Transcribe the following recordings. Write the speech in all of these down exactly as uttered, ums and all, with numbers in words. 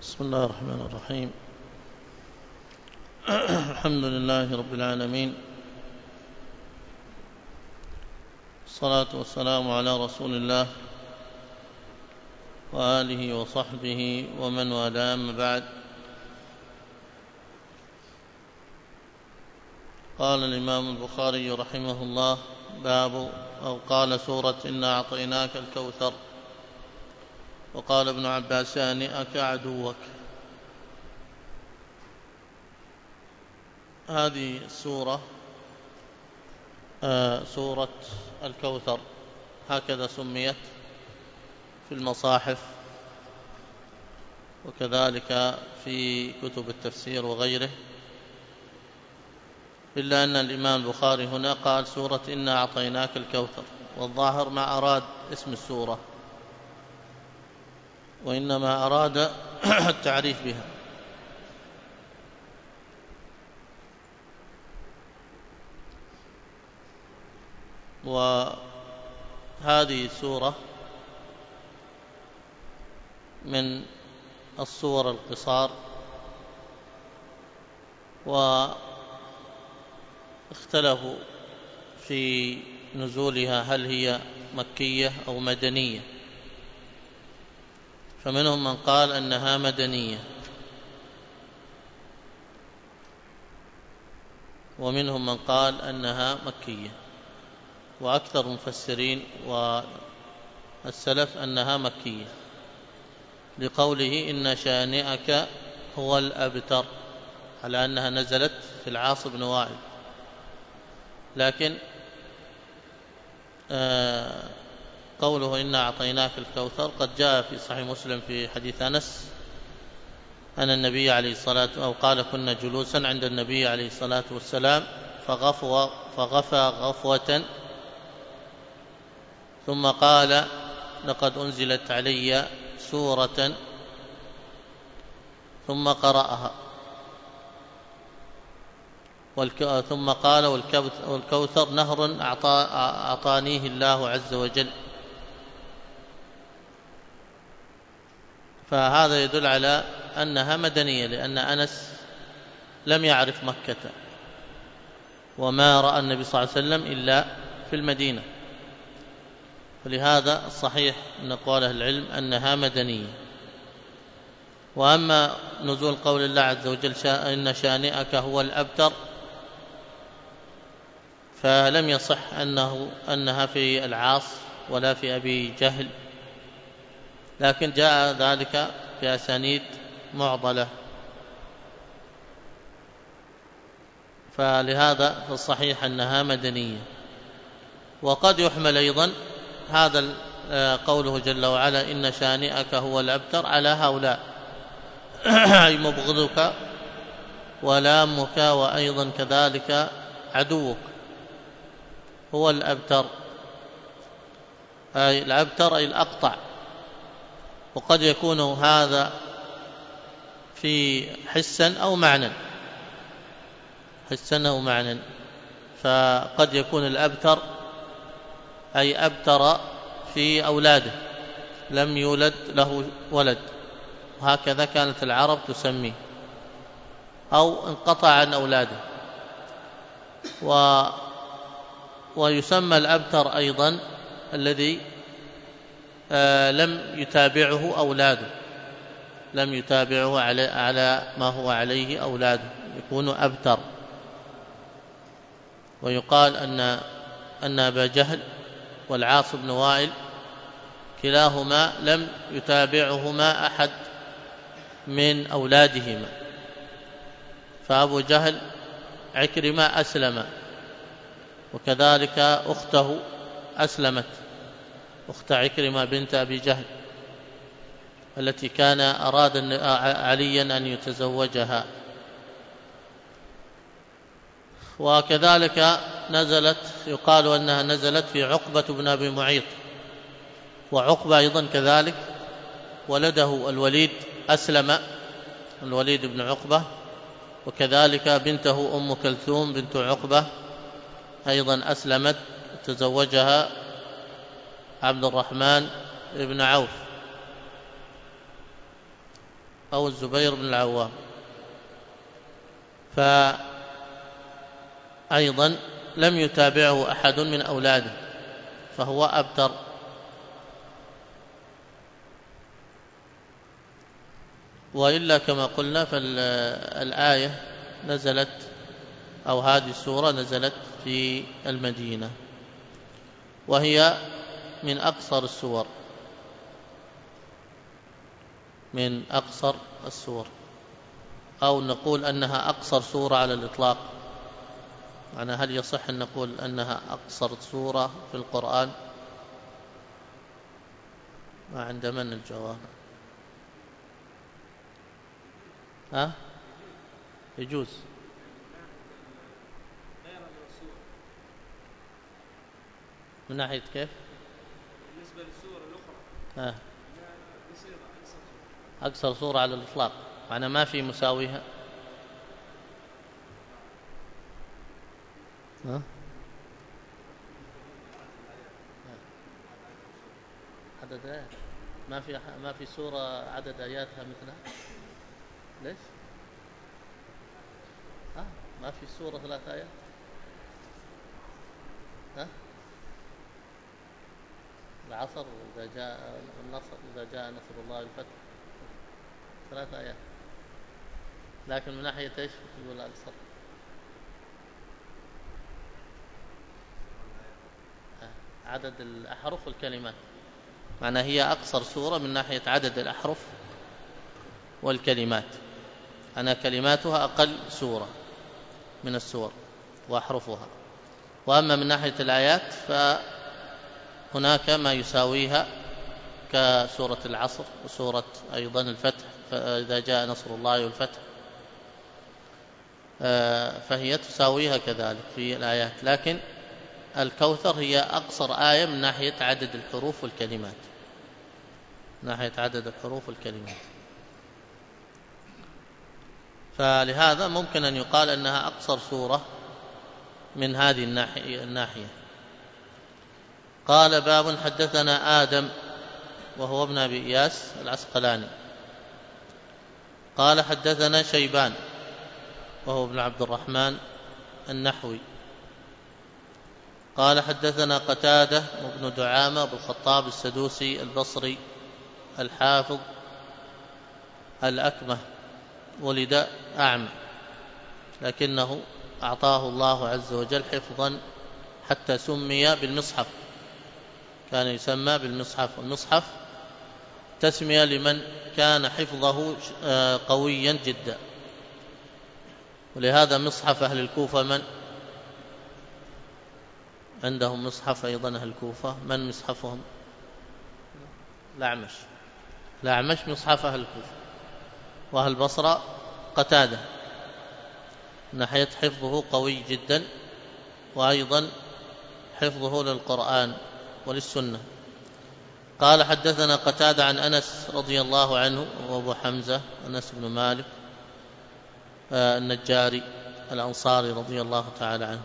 بسم الله الرحمن الرحيم. الحمد لله رب العالمين، الصلاة والسلام على رسول الله وآله وصحبه ومن والاه، أما بعد. قال الإمام البخاري رحمه الله: باب أو قال سورة إنا أعطيناك الكوثر. وقال ابن عباس: هانئك عدوك. هذه السورة آه سورة الكوثر، هكذا سميت في المصاحف وكذلك في كتب التفسير وغيره، إلا أن الإمام البخاري هنا قال سورة إنا أعطيناك الكوثر، والظاهر ما أراد اسم السورة، وإنما أراد التعريف بها. وهذه السورة من السور القصار، واختلفوا في نزولها هل هي مكية أو مدنية، فمنهم من قال أنها مدنية، ومنهم من قال أنها مكية، وأكثر المفسرين والسلف أنها مكية، لقوله إن شانئك هو الأبتر، على أنها نزلت في العاص بن وائل. لكن آه قوله إنا أعطيناك الكوثر قد جاء في صحيح مسلم في حديث أنس أن النبي عليه الصلاة أو قال: كنا جلوسا عند النبي عليه الصلاة والسلام فغفو فغفى غفوة ثم قال: لقد أنزلت علي سورة، ثم قرأها، ثم قال: والكوثر نهر أعطانيه الله عز وجل. فهذا يدل على أنها مدنية، لأن أنس لم يعرف مكة، وما رأى النبي صلى الله عليه وسلم إلا في المدينة، ولهذا الصحيح أن قول أهل العلم أنها مدنية. وأما نزول قول الله عز وجل إن شانئك هو الأبتر، فلم يصح أنه أنها في العاص ولا في أبي جهل، لكن جاء ذلك في أسانيد معضلة، فلهذا في الصحيح أنها مدنية. وقد يحمل أيضا هذا قوله جل وعلا إن شانئك هو الأبتر على هؤلاء، أي مبغضك ولامك وأيضا كذلك عدوك هو الأبتر، أي الأبتر أي الأقطع. وقد يكون هذا في حسا أو معنى، حسا أو معنى، فقد يكون الأبتر أي أبتر في أولاده، لم يولد له ولد، وهكذا كانت العرب تسميه، أو انقطع عن أولاده. و ويسمى الأبتر أيضا الذي آه لم يتابعه أولاده، لم يتابعه على, على ما هو عليه أولاده، يكون أبتر. ويقال أن أن أبا جهل والعاص بن وائل كلاهما لم يتابعهما أحد من أولادهما، فأبو جهل عكرمة أسلم، وكذلك أخته أسلمت، أخت عكرمة بنت أبي جهل التي كان أراد عليا أن يتزوجها. وكذلك نزلت، يقال أنها نزلت في عقبة بن أبي معيط، وعقبة أيضا كذلك ولده الوليد أسلم، الوليد بن عقبة، وكذلك بنته أم كلثوم بنت عقبة أيضا أسلمت، تزوجها عبد الرحمن بن عوف. أو الزبير بن العوام. فأيضا لم يتابعه أحد من أولاده فهو أبتر. وإلا كما قلنا فالآية نزلت أو هذه السورة نزلت في المدينة، وهي من أقصر السور من أقصر السور أو نقول أنها أقصر سورة على الإطلاق. معنى هل يصح أن نقول أنها أقصر سورة في القرآن؟ ما عند من الجواب؟ ها؟ يجوز. من ناحية كيف؟ بالنسبة للسور الأخرى ها؟ أقصر سورة على الإطلاق، معنى ما في مساويها. ها؟ عدد آيات ما في ما في سورة عدد آياتها مثلها. ليش؟ ها؟ ما في سورة ثلاث آيات. ها؟ العصر إذا جاء النصر إذا جاء نصر الله والفتح ثلاث آيات، لكن من ناحية إيش يقول أقصر؟ عدد الأحرف والكلمات، معنى هي أقصر سورة من ناحية عدد الأحرف والكلمات. أنا كلماتها أقل سورة من السور وأحرفها. وأما من ناحية الآيات فهناك ما يساويها كسورة العصر وسورة أيضا الفتح فإذا جاء نصر الله والفتح، فهي تساويها كذلك في الآيات. لكن الكوثر هي أقصر آية من ناحية عدد الحروف والكلمات، من ناحية عدد الحروف والكلمات. فلهذا ممكن أن يقال أنها أقصر سورة من هذه الناحية. قال باب حدثنا آدم وهو ابن أبي إياس العسقلاني قال حدثنا شيبان وهو ابن عبد الرحمن النحوي قال حدثنا قتادة وابن دعامة أبو الخطاب السدوسي البصري الحافظ الأكمه، ولد أعمى لكنه أعطاه الله عز وجل حفظا حتى سمي بالمصحف، كان يسمى بالمصحف. والمصحف تسمية لمن كان حفظه قويا جدا. ولهذا مصحف أهل الكوفة من عندهم مصحف أيضا أهل الكوفة من مصحفهم؟ الأعمش الأعمش مصحف أهل الكوفة. وأهل البصرة قتادة من ناحية حفظه قوي جدا، وأيضا حفظه للقرآن وللسنة. قال حدثنا قتادة عن أنس رضي الله عنه وأبو حمزة أنس بن مالك النجاري الأنصاري رضي الله تعالى عنه.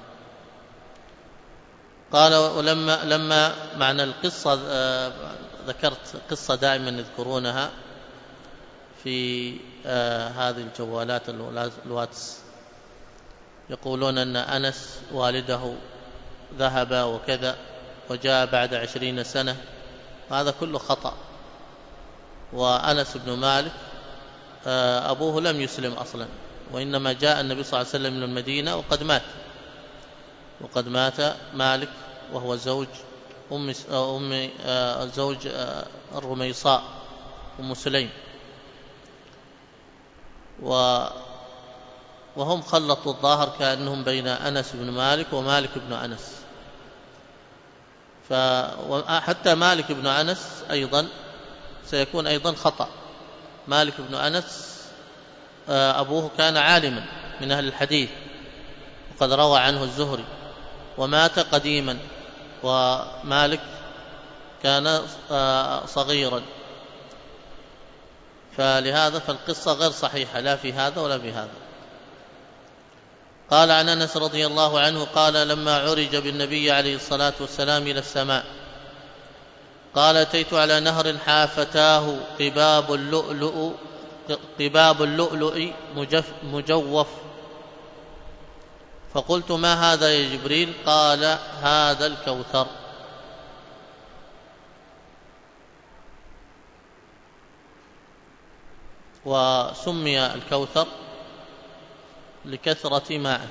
قال ولما لما معنى القصة ذكرت قصة دائما يذكرونها في هذه الجوالات الواتس، يقولون أن أنس والده ذهب وكذا وجاء بعد عشرين سنة، هذا كله خطأ. وأنس بن مالك أبوه لم يسلم أصلا، وإنما جاء النبي صلى الله عليه وسلم من المدينة وقد مات وقد مات مالك وهو زوج أم أم زوج الرميصاء أم سليم، وهم خلطوا الظاهر كأنهم بين أنس بن مالك ومالك بن أنس. فحتى مالك بن أنس أيضا سيكون أيضا خطأ. مالك بن أنس أبوه كان عالما من أهل الحديث وقد روى عنه الزهري ومات قديما، ومالك كان صغيرا، فلهذا فالقصة غير صحيحة لا في هذا ولا في هذا. قال عن أنس رضي الله عنه قال لما عرج بالنبي عليه الصلاة والسلام إلى السماء قال أتيت على نهر حافتاه قباب اللؤلؤ قباب اللؤلؤ مجوف. فقلت ما هذا يا جبريل؟ قال هذا الكوثر. وسمي الكوثر لكثرة مائه،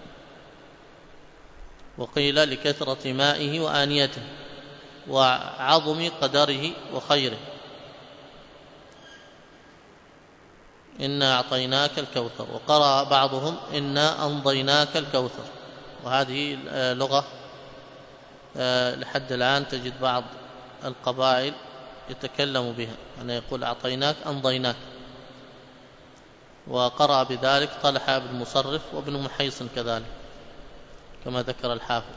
وقيل لكثرة مائه وآنيته وعظم قدره وخيره. إنا أعطيناك الكوثر. وقرأ بعضهم إنا أمضيناك الكوثر. وهذه لغة لحد الآن تجد بعض القبائل يتكلم بها، أن يقول أعطيناك أمضيناك. وقرأ بذلك طلحة بن مصرف وابن محيصن كذلك كما ذكر الحافظ.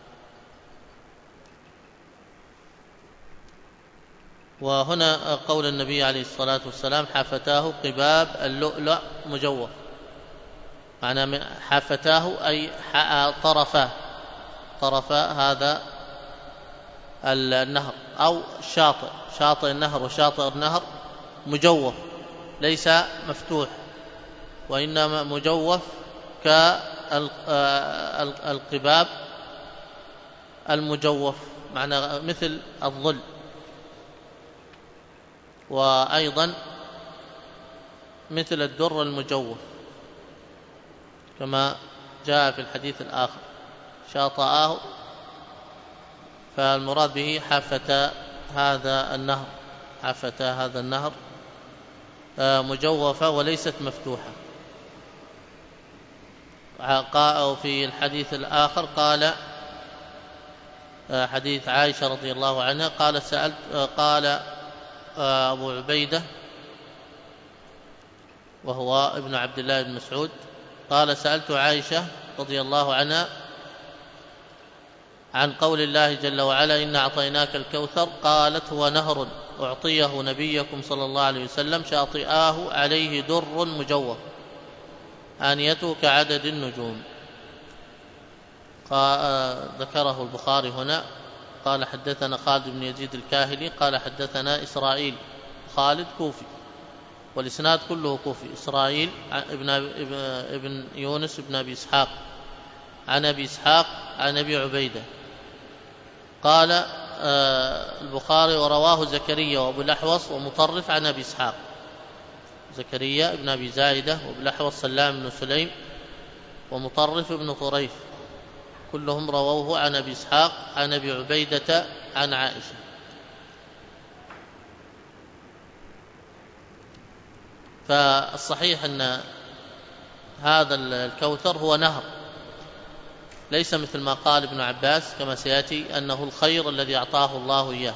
وهنا قول النبي عليه الصلاة والسلام حافتاه قباب اللؤلؤ مجوف، معنى حافتاه أي طرفاه، طرفا هذا النهر أو شاطئ، شاطئ النهر وشاطئ النهر مجوف ليس مفتوح، وإنما مجوف كالقباب المجوف، معنى مثل الظل. وأيضا مثل الدر المجوف كما جاء في الحديث الآخر شاطئاه، فالمراد به حافة هذا النهر، حافة هذا النهر مجوفة وليست مفتوحة. في الحديث الآخر قال حديث عائشة رضي الله عنها قال سألت قال أبو عبيدة وهو ابن عبد الله بن مسعود قال سألت عائشة رضي الله عنها عن قول الله جل وعلا إنا أعطيناك الكوثر، قالت هو نهر أعطيه نبيكم صلى الله عليه وسلم شاطئاه عليه در مجوف آنيته كعدد النجوم. ذكره البخاري هنا. قال حدثنا خالد بن يزيد الكاهلي قال حدثنا إسرائيل، خالد كوفي والإسناد كله كوفي، إسرائيل ابن, ابن يونس ابن أبي إسحاق عن أبي إسحاق عن أبي عبيدة. قال البخاري ورواه زكريا وأبو الأحوص ومطرف عن أبي إسحاق، زكريا ابن أبي زايدة وأبو الأحوص سلام بن سليم ومطرف ابن طريف كلهم رووه عن أبي إسحاق عن أبي عبيدة عن عائشة. فالصحيح أن هذا الكوثر هو نهر، ليس مثل ما قال ابن عباس كما سيأتي أنه الخير الذي أعطاه الله إياه.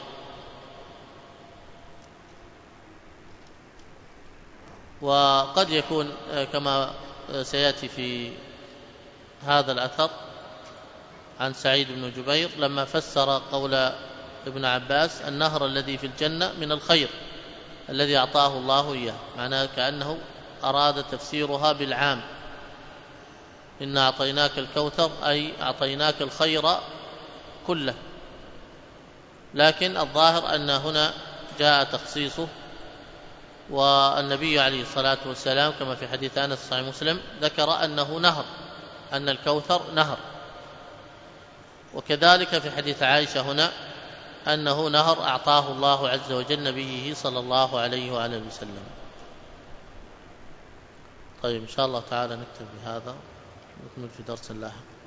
وقد يكون كما سيأتي في هذا الأثر عن سعيد بن جبير لما فسر قول ابن عباس النهر الذي في الجنة من الخير الذي أعطاه الله إياه، معناه كأنه أراد تفسيرها بالعام، إنا أعطيناك الكوثر أي أعطيناك الخير كله. لكن الظاهر أن هنا جاء تخصيصه، والنبي عليه الصلاة والسلام كما في حديث أنس صحيح مسلم ذكر أنه نهر، أن الكوثر نهر. وكذلك في حديث عائشة هنا أنه نهر أعطاه الله عز وجل نبيه صلى الله عليه وآله وسلم. طيب إن شاء الله تعالى نكتب بهذا ونكمل في درس لاحق.